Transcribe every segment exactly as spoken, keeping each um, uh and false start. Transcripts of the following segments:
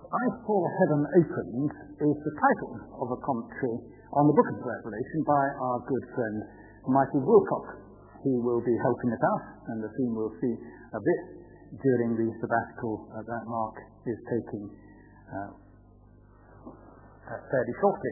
I Saw Heaven Opened is the title of a commentary on the book of Revelation by our good friend Michael Wilcock, who will be helping us out, and the theme we'll see a bit during the sabbatical uh, that Mark is taking uh, uh, fairly shortly.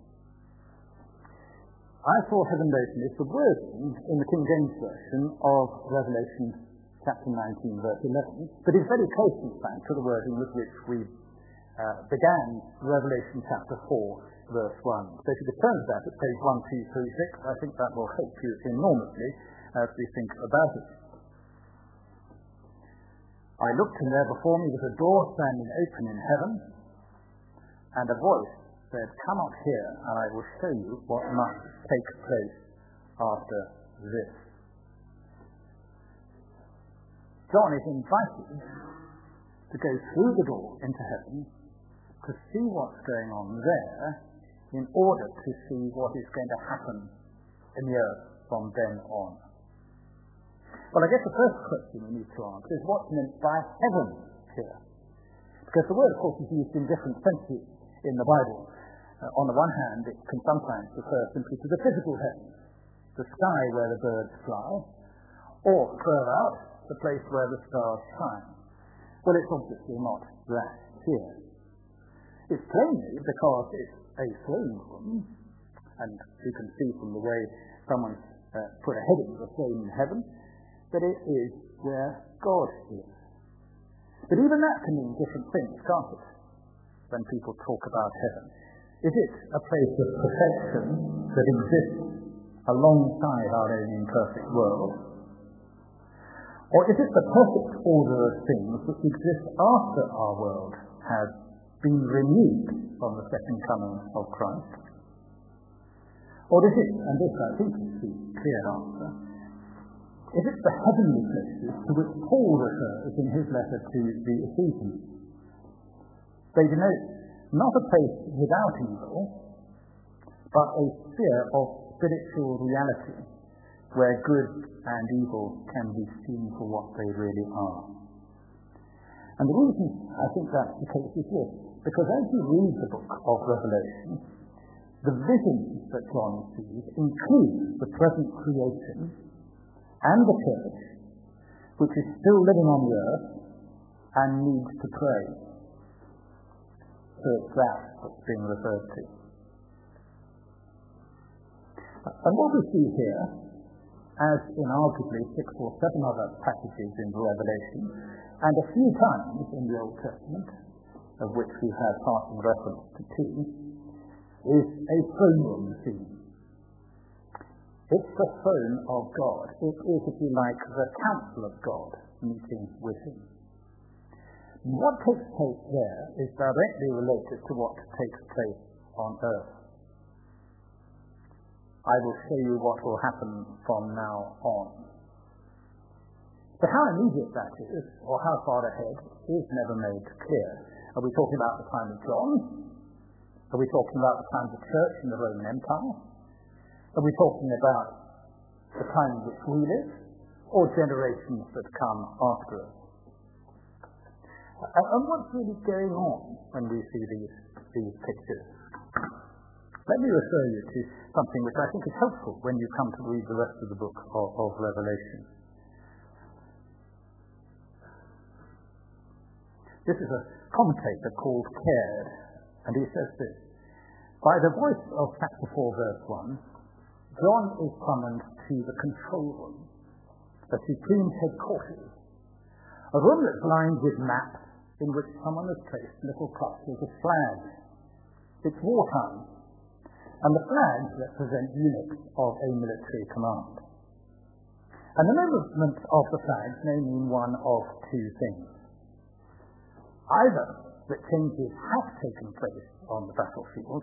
I Saw Heaven Opened is the wording in the King James Version of Revelation chapter nineteen, verse eleven, but is very close, in fact, to the wording with which we uh, began Revelation chapter four, verse one. So if you could turn to that at page one two three six, I think that will help you enormously as we think about it. I looked, and there before me was a door standing open in heaven, and a voice said, "Come up here, and I will show you what must take place after this." John is invited to go through the door into heaven to see what's going on there in order to see what is going to happen in the earth from then on. Well, I guess the first question we need to answer is what's meant by heaven here? Because the word, of course, is used in different senses in the Bible. Uh, on the one hand, it can sometimes refer simply to the physical heavens, the sky where the birds fly, or further out, the place where the stars shine. Well, it's obviously not that here. It's plainly because it's a throne room, and you can see from the way someone uh, put a heading of a throne in heaven, that it is where God is. But even that can mean different things, can't it? When people talk about heaven. Is it a place of perfection that exists alongside our own imperfect world? Or is it the perfect order of things which exists after our world has been renewed from the second coming of Christ? Or is it, and this I think is the clear answer, is it the heavenly places to which Paul refers in his letter to the Ephesians? They denote not a place without evil, but a sphere of spiritual reality where good and evil can be seen for what they really are. And the reason I think that's the case is this, because as you read the book of Revelation, the visions that John sees include the present creation and the church, which is still living on the earth and needs to pray. So it's that that's being referred to. And what we see here, as in arguably six or seven other passages in the Revelation, and a few times in the Old Testament, of which we have passing reference to two, is a throne room theme. It's the throne of God. It is, if you like, the council of God meeting with him. What takes place there is directly related to what takes place on earth. I will show you what will happen from now on. But how immediate that is, or how far ahead, is never made clear. Are we talking about the time of John? Are we talking about the time of the church in the Roman Empire? Are we talking about the time in which we live, or generations that come after us? And what's really going on when we see these, these pictures? Let me refer you to something which I think is helpful when you come to read the rest of the book of, of Revelation. This is a commentator called Caird, and he says this: by the voice of chapter four, verse one, John is summoned to the control room, the supreme headquarters, a room that's lined with maps in which someone has placed little clusters of flags. It's wartime, and the flags represent units of a military command. And the movement of the flags may mean one of two things. Either that changes have taken place on the battlefield,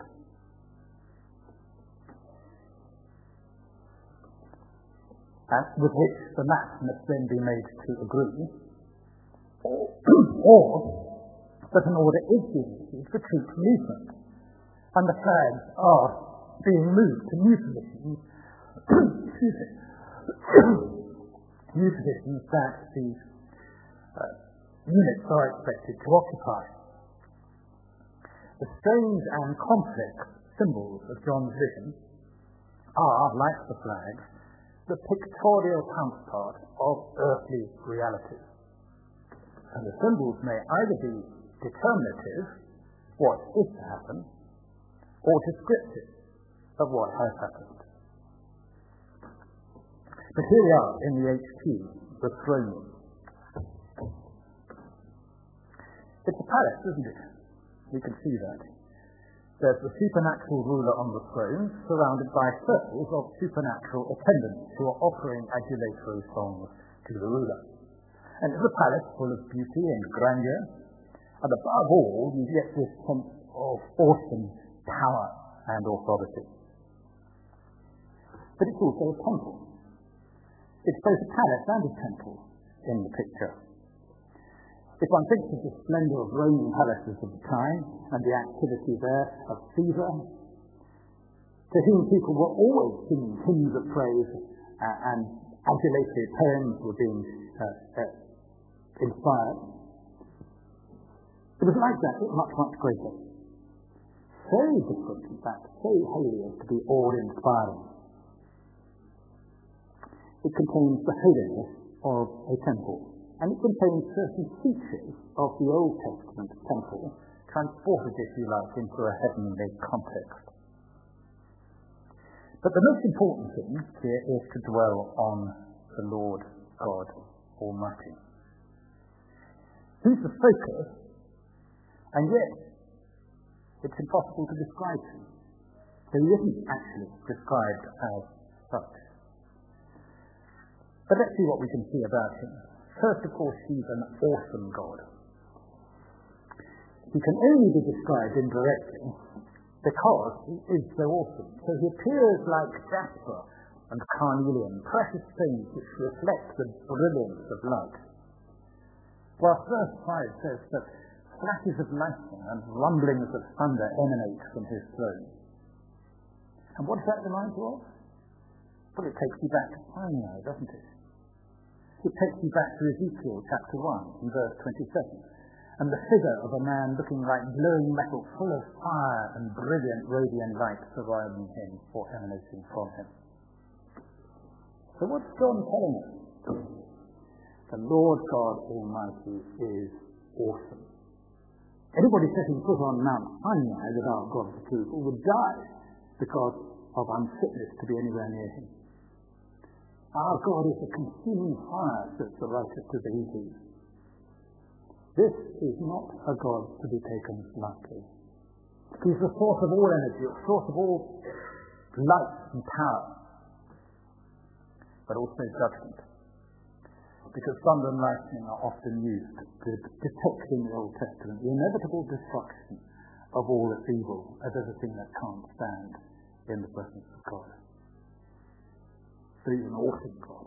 and with which the maps must then be made to agree, or, or that an order is being issued for troop movement, and the flags are being moved to new positions, new positions that these uh, units are expected to occupy. The strange and complex symbols of John's vision are, like the flags, the pictorial counterpart of earthly realities. And the symbols may either be determinative, what is to happen, or descriptive of what has happened. But here we are in the H Q, the throne room. It's a palace, isn't it? We can see that. There's the supernatural ruler on the throne, surrounded by circles of supernatural attendants who are offering adulatory songs to the ruler. And it's a palace full of beauty and grandeur, and above all, you get this sense of awesome power and authority. But it's also a temple. It's both a palace and a temple in the picture. If one thinks of the splendor of Roman palaces of the time and the activity there of Caesar, to whom people were always singing hymns of praise uh, and adulatory poems were being uh, uh, inspired, it was like that, but much, much greater. So different, in fact, so holy as to be awe-inspiring. It contains the holiness of a temple, and it contains certain features of the Old Testament temple, transported, if you like, into a heavenly context. But the most important thing here is to dwell on the Lord God Almighty. He's the focus, and yet it's impossible to describe him. So he isn't actually described as such. But let's see what we can see about him. First, of course, he's an awesome God. He can only be described indirectly because he is so awesome. So he appears like jasper and carnelian, precious stones which reflect the brilliance of light. Whilst verse five says that flashes of lightning and rumblings of thunder emanate from his throne. And what does that remind you of? Well, it takes you back to Sinai, doesn't it? It takes you back to Ezekiel chapter one and verse twenty-seven, and the figure of a man looking like glowing metal full of fire and brilliant radiant light surrounding him or emanating from him. So what's John telling us? The Lord God Almighty is awesome. Anybody setting foot on Mount Sinai without God's approval would die because of unfitness to be anywhere near him. Our God is a consuming fire, says the writer to the Hebrews. This is not a God to be taken lightly. He's the source of all energy, the source of all light and power, but also judgment. Because thunder and lightning are often used to depict in the Old Testament the inevitable destruction of all that's evil, of everything that can't stand in the presence of God. So he's an awesome God.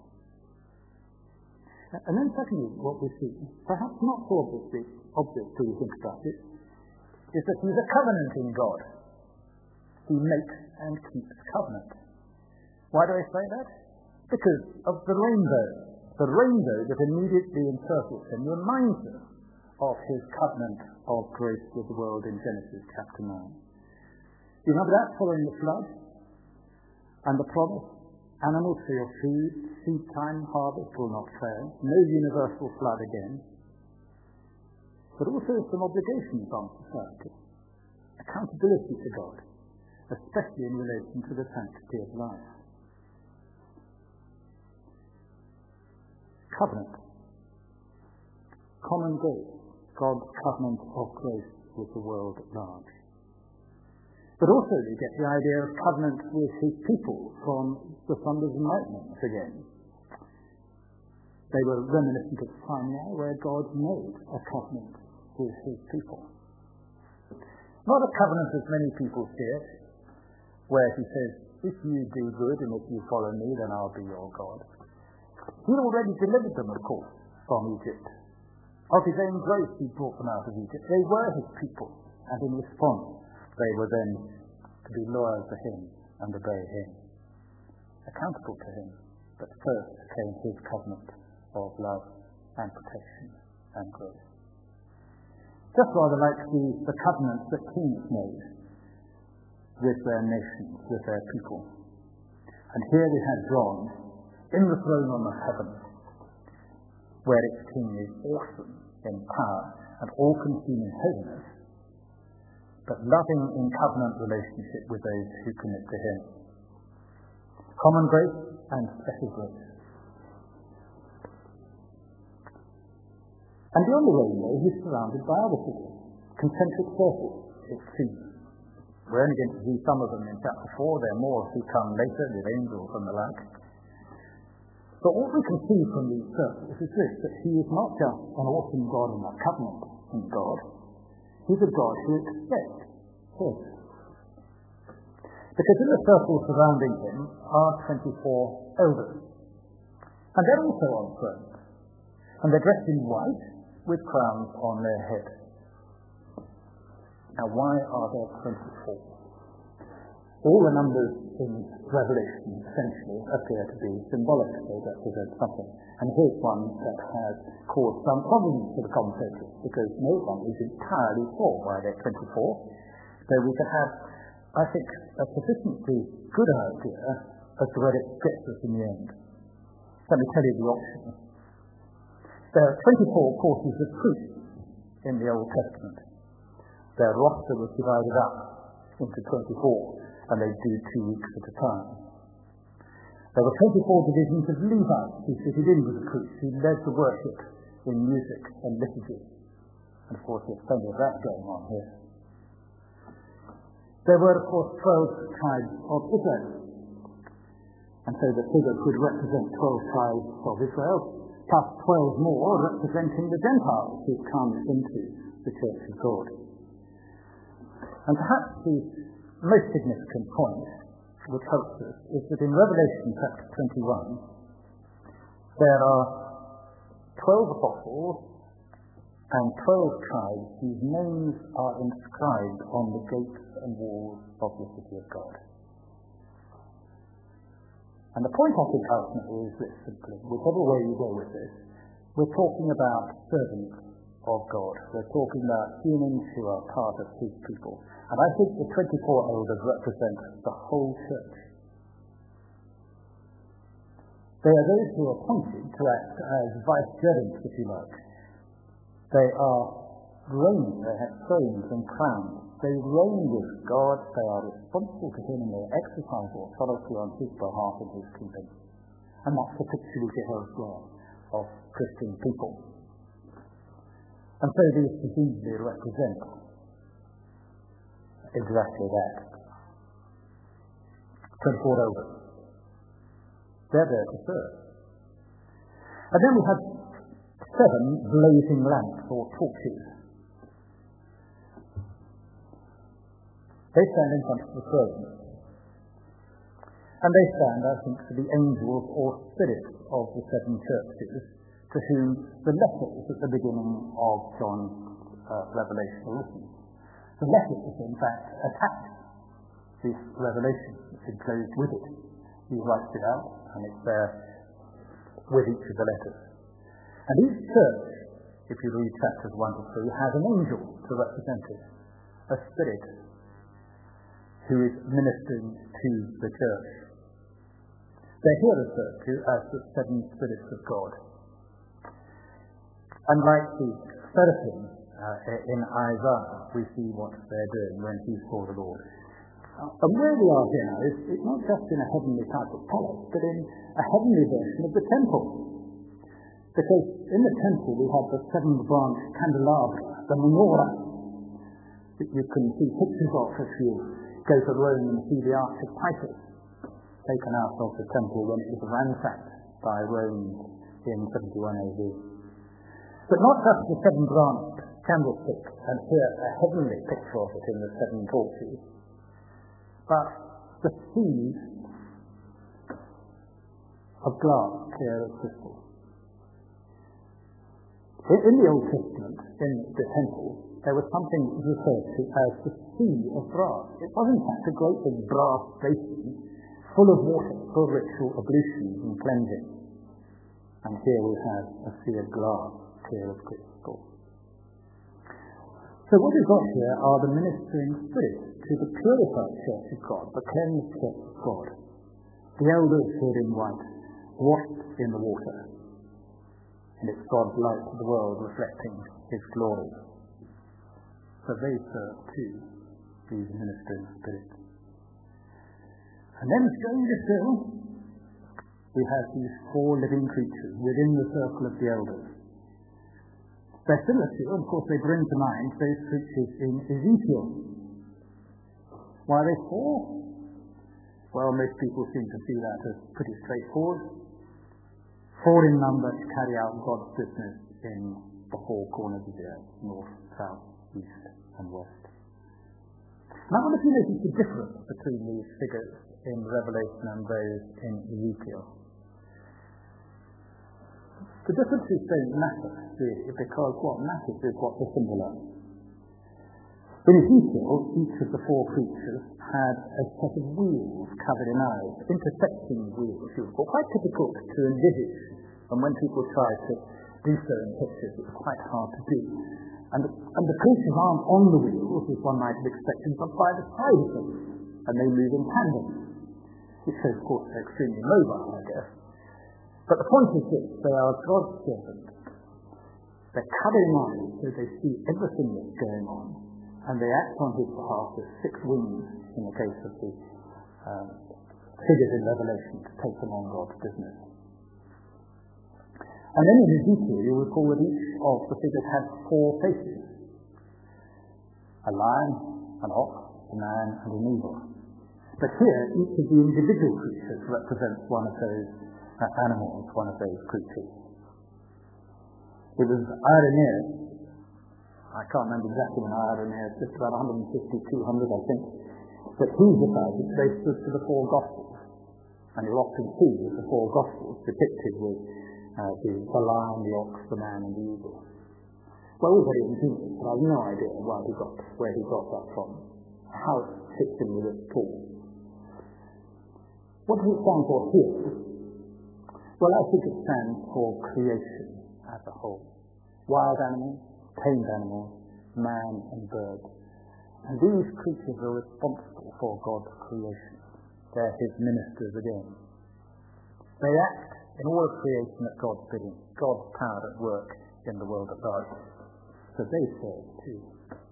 And then secondly, what we see, perhaps not so obviously, obvious till we think about it, is that he's a covenanting God. He makes and keeps covenant. Why do I say that? Because of the rainbow. The rainbow that immediately encircles him reminds us of his covenant of grace with the world in Genesis chapter nine. You remember that following the flood? And the promise, animals for your food, seed time, harvest will not fail, no universal flood again. But also some obligations on society, accountability to God, especially in relation to the sanctity of life. Covenant. Common grace. God's covenant of grace with the world at large. But also we get the idea of covenant with his people from the thunders and lightnings again. They were reminiscent of Sinai, where God made a covenant with his people. Not a covenant as many people see it, where he says, if you do good and if you follow me, then I'll be your God. He'd already delivered them, of course, from Egypt. Of his own grace, he brought them out of Egypt. They were his people, and in response, they were then to be loyal to him and obey him, accountable to him. But first came his covenant of love and protection and grace. just rather like the, the covenants that kings made with their nations, with their people. And here we had John in the throne room of heaven, where its king is awesome in power and all-consuming holiness, but loving in covenant relationship with those who commit to him. Common grace and special grace. And beyond the rainbow, he's surrounded by other figures, concentric circles, it seems. We're only going to see some of them in chapter four. There are more who come later with angels and the like. But what we can see from these circles is this, that he is not just an awesome God and a covenant in God. He's a God who expects his. Because in the circles surrounding him are twenty-four elders. And they're also on thrones. And they're dressed in white with crowns on their heads. Now why are there twenty-four? All the numbers in Revelation essentially appear to be symbolic. They represent something. And here's one that has caused some problems for the commentators, because no one is entirely sure why they're twenty-four. So we could have, I think, a sufficiently good idea as to where it gets us in the end. Let me tell you the options. There are twenty-four courses of priests in the Old Testament. Their roster was divided up into twenty-four, and they do two weeks at a time. There were twenty-four divisions of Levites who fitted in with the priests, who led the worship in music and liturgy. And of course there's plenty of that going on here. There were of course twelve tribes of Israel. And so the figure could represent twelve tribes of Israel, plus twelve more representing the Gentiles who come into the Church of God. And perhaps the most significant point which helps us is that in Revelation chapter twenty-one there are twelve apostles and twelve tribes whose names are inscribed on the gates and walls of the city of God. And the point I think ultimately is this simply, whichever way you go with this, we're talking about servants of God. We're talking about humans who are part of his people. And I think the twenty-four elders represent the whole church. They are those who are appointed to act as vicegerents, if you like. They are reigning, they have thrones and crowns. They reign with God, they are responsible to him, and they exercise authority on his behalf in his kingdom. And that's the picture we get elsewhere of Christian people. And so these presumably represent exactly that. twenty-four elders. They're there to serve. And then we have seven blazing lamps or torches. They stand in front of the throne. And they stand, I think, for the angels or spirits of the seven churches to whom the letters at the beginning of John's uh, Revelation are written. The letters, in fact, attach this revelation. It's enclosed with it. He writes it out, and it's there with each of the letters. And each church, if you read chapters one to three, has an angel to represent it, a spirit who is ministering to the church. They're here referred to as the seven spirits of God. And like the seraphim uh, in Isaiah, we see what they're doing when he saw the Lord. And where we are here now is it's not just in a heavenly type of palace, but in a heavenly version of the temple. Because in the temple we have the seven-branch candelabra, the menorah, that you can see pictures of if you go to Rome and see the Arch of Titus, taken out of the temple when it was ransacked by Rome in seventy-one A D. But not just the seven-branched candlestick, and here a heavenly picture of it in the seven torches, but the sea of glass, clear as crystal. In, in the Old Testament, in the temple, there was something referred to as the sea of brass. It was in fact a great big brass basin full of water for ritual ablutions and cleansing. And here we have a sea of glass, clear as crystal. So what we've got here are the ministering spirits to the purified church of God, the cleansed church of God. The elders stood in white, washed in the water, and it's God's light to the world reflecting his glory. So they serve too, these ministering spirits. And then, stranger still, we have these four living creatures within the circle of the elders. They're similar to, of course, they bring to mind those creatures in Ezekiel. Why are they four? Well, most people seem to see that as pretty straightforward. Four in number to carry out God's business in the four corners of the earth, north, south, east, and west. Now, I wonder if you notice the difference between these figures in Revelation and those in Ezekiel. The differences don't matter, really, because what matters is what they symbolize. In Ezekiel, each of the four creatures had a set of wheels covered in eyes, intersecting wheels, you would call, quite difficult to envisage. And when people try to do so in pictures, it's quite hard to do. And the, and the creatures aren't on the wheels, as one might have expected, but by the side of them, and they move in tandem. Which shows, of course, they're extremely mobile, I guess. But the point is this, they are God's servants. They're covered in eyes, so they see everything that's going on, and they act on his behalf with six wings, in the case of the um, figures in Revelation, to take them on God's business. And then in Ezekiel, you'll recall that each of the figures had four faces. A lion, an ox, a man, and an eagle. But here, each of the individual creatures represents one of those uh, animals, one of those creatures. It was Irenaeus, I can't remember exactly when Irenaeus, just about one fifty, two hundred, I think, but he decided they stood for the four Gospels. And you'll often see the four Gospels depicted with uh, the, the lion, the ox, the man, and the eagle. Well, all very ingenious, but I've no idea why he got, where he got that from, how it fits in with it at all. What does it stand for here? Well, I think it stands for creation as a whole. Wild animals, tamed animals, man and bird. And these creatures are responsible for God's creation. They're his ministers again. They act in all of creation at God's bidding, God's power at work in the world at large. So they serve too.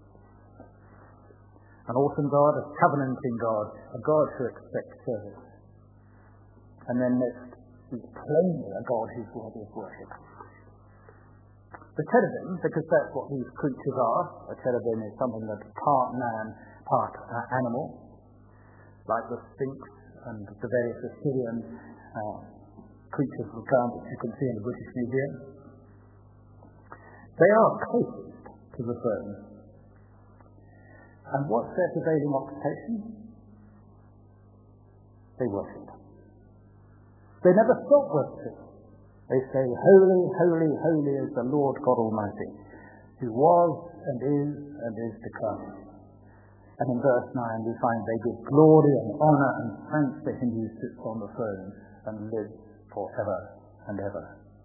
An awesome God, a covenanting God, a God who expects service. And then next, he's plainly a God who's worthy of worship. The cherubim, because that's what these creatures are, a cherubim is something that's part man, part uh, animal, like the Sphinx and the various Assyrian uh, creatures of ground that you can see in the British Museum. They are closest to the throne. And what's their prevailing occupation? They worship. They never stop worshiping. They say, holy, holy, holy is the Lord God Almighty, who was and is and is to come. And in verse nine we find they give glory and honour and thanks to him who sits on the throne and lives forever and ever.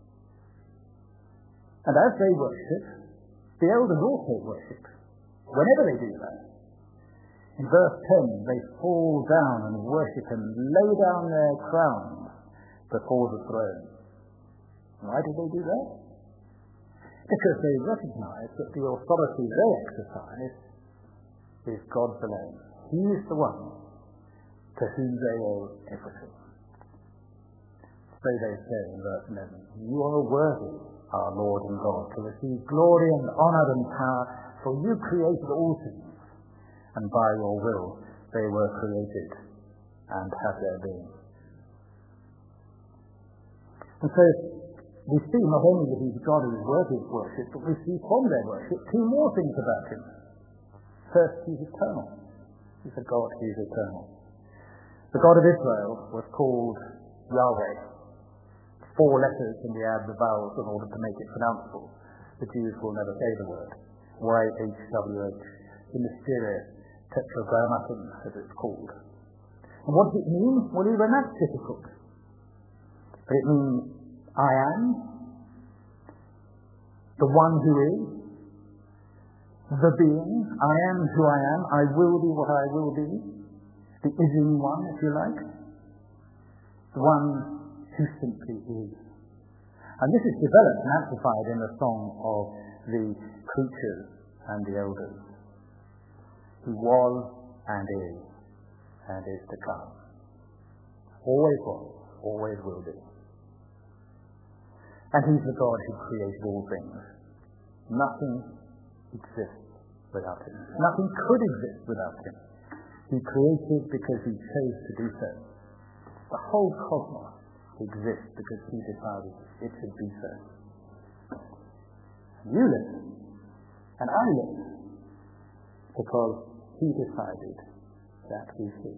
And as they worship, the elders also worship. Whenever they do that, in verse ten they fall down and worship and lay down their crowns before the throne. Why do they do that? Because they recognize that the authority they exercise is God's alone. He is the one to whom they owe everything. So they say in verse eleven, you are worthy, our Lord and God, to receive glory and honour and power, for you created all things, and by your will they were created and have their being. And so we see not only that he's God who is worthy of worship, but we see from their worship two more things about him. First, he's eternal. He's a God who is eternal. The God of Israel was called Yahweh. Four letters in the add the vowels in order to make it pronounceable. The Jews will never say the word. Y H W H, the mysterious tetragrammaton, as it's called. And what does it mean? Well, even that's difficult. But it means I am, the one who is, The being, I am who I am, I will be what I will be, the is-in one, if you like, the one who simply is. And this is developed and amplified in the song of the creatures and the elders, who was and is and is to come. Always was, always will be. And he's the God who created all things. Nothing exists without him. Nothing could exist without him. He created because he chose to do so. The whole cosmos exists because he decided it should be so. And you live, and I live, because he decided that we should.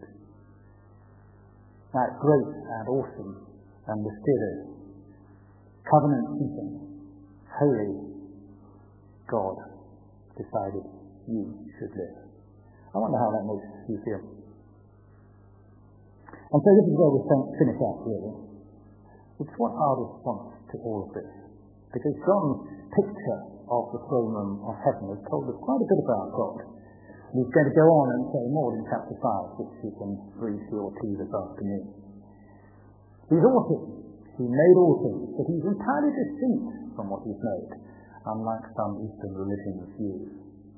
That great and awesome and mysterious, covenant-keeping, holy God decided you should live. I wonder how that makes you feel. And so this is where we finish up, really. It's what our response to all of this. Because John's picture of the throne room of heaven has told us quite a bit about God. And he's going to go on and say more in chapter five, which you can read to your tea this afternoon. He's awesome. He made all things, but he's entirely distinct from what he's made, unlike some Eastern religions use.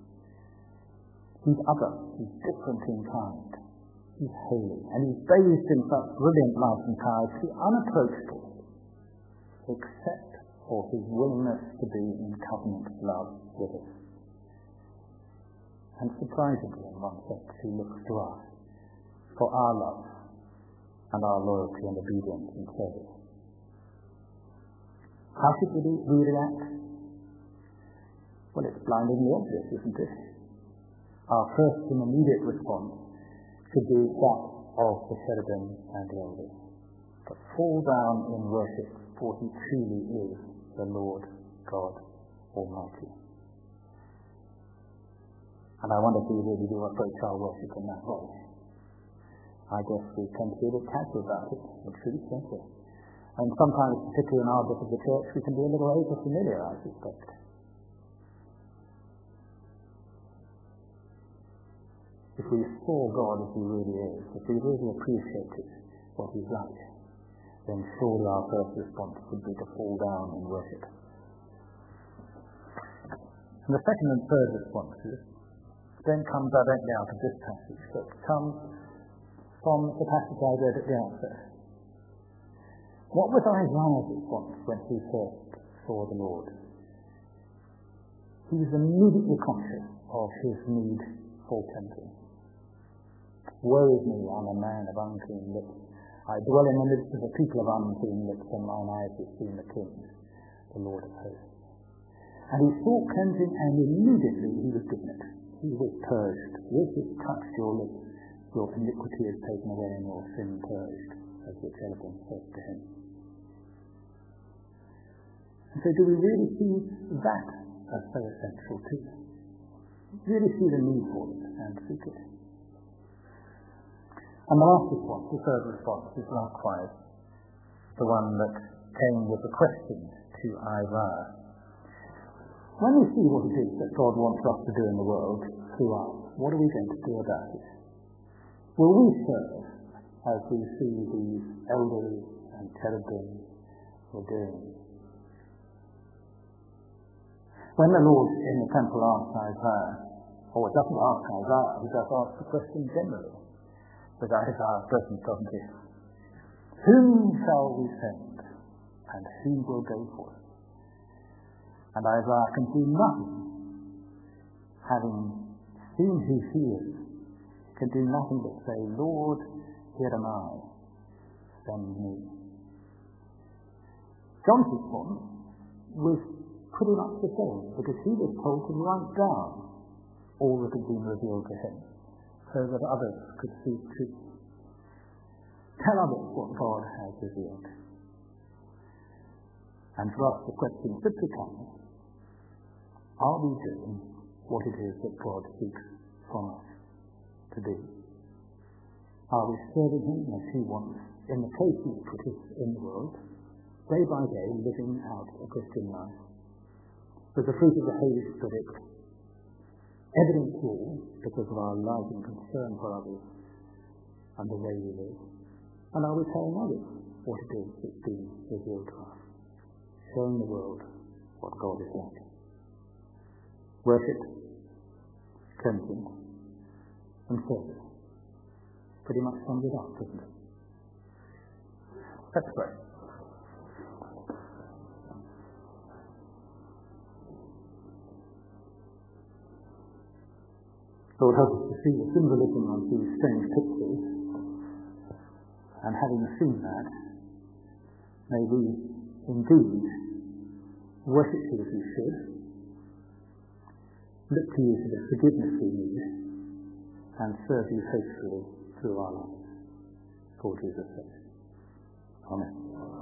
He's other. He's different in kind. He's holy. And he's bathed in such brilliant light and power to be unapproachable, except for his willingness to be in covenant love with us. And surprisingly, in one sense, he looks to us for our love and our loyalty and obedience and service. How should we, we react? Well, it's blindingly obvious, isn't it? Our first and immediate response should be that of the cherubim and the elders. To fall down in worship, for he truly is the Lord God Almighty. And I wonder if we really do approach our worship in that way. I guess we tend to be a bit casual about it, in truth, don't we? And sometimes, particularly in our bit of the church, we can be a little over-familiar, I suspect. If we saw God as he really is, if we really appreciated what he's like, then surely our first response would be to fall down in worship. And the second and third responses then come directly out of this passage, but come from the passage I read at the outset. What was Isaiah's response when he first saw the Lord? He was immediately conscious of his need for cleansing. Woe is me, I'm a man of unclean lips. I dwell in the midst of a people of unclean lips, and mine eyes have seen the King, the Lord of hosts. And he sought cleansing, and immediately he was given it. He was purged. With his touch your lips, your iniquity is taken away, and your sin purged, as the cherubim said to him. And so do we really see that as so essential too? Really see the need for it and seek it? And the last response, the third response, is likewise the one that came with the question to Isaiah. When we see what it is that God wants us to do in the world through us, what are we going to do about it? Will we serve as we see these elders and cherubim were doing? When the Lord in the temple asked Isaiah, or doesn't ask Isaiah, he does ask the question generally, with Isaiah present, doesn't he? Whom shall we send, and who will go for us? And Isaiah can do nothing, having seen who he is, can do nothing but say, Lord, here am I, send me. John's response was pretty much the same, because he was told to write down all that had been revealed to him, so that others could see truth. Tell others what God has revealed. And for us the question simply comes, are we doing what it is that God seeks from us to do? Are we serving him as he wants, in the place he put us in the world, day by day living out a Christian life, with the fruit of the Holy Spirit evidently because of our love and concern for others and the way we live? And are we telling others what it is that's been revealed to us, showing the world what God is like? Worship, cleansing, and service pretty much sums it up, doesn't it? Let's pray. Lord, help us to see the symbolism of these strange pictures, and having seen that, may we indeed worship you as we should, look to you for the forgiveness we need, and serve you faithfully through our lives. For Jesus' sake. Amen.